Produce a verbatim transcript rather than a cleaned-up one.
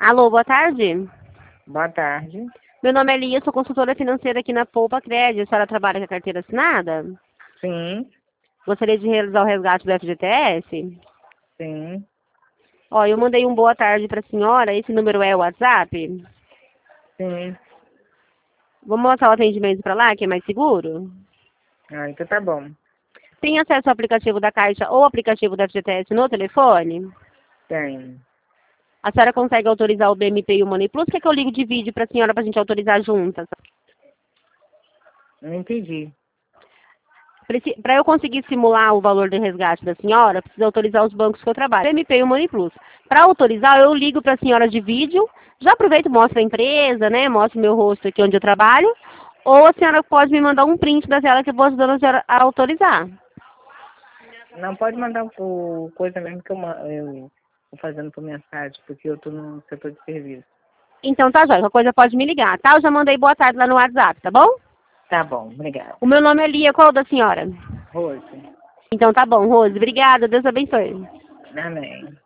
Alô, boa tarde. Boa tarde. Meu nome é Lia, sou consultora financeira aqui na Poupa Crédito. A senhora trabalha com a carteira assinada? Sim, Gostaria de realizar o resgate do F G T S? sim, Ó, eu mandei um boa tarde para a senhora. Esse número é o WhatsApp? sim. Vamos mostrar o atendimento para lá, que é mais seguro? Ah, então tá bom. Tem acesso ao aplicativo da Caixa ou aplicativo da F G T S no telefone? Tem. A senhora consegue autorizar o B M P e o Money Plus? Quer que eu ligo de vídeo para a senhora para a gente autorizar juntas? Não entendi. Para eu conseguir simular o valor do resgate da senhora, precisa autorizar os bancos que eu trabalho, o M P e o Money Plus. Para autorizar, eu ligo para a senhora de vídeo, já aproveito, mostro a empresa, né, mostro meu rosto aqui onde eu trabalho, ou a senhora pode me mandar um print da tela que eu vou ajudando a senhora a autorizar. Não, pode mandar por coisa mesmo que eu, ma- eu tô fazendo por mensagem, porque eu tô no setor de serviço. Então tá, jóia, qualquer coisa pode me ligar, tá? Eu já mandei boa tarde lá no WhatsApp, tá bom? Tá bom, obrigada. O meu nome é Lia, qual o da senhora? Rose. Então tá bom, Rose, obrigada, Deus abençoe. Amém.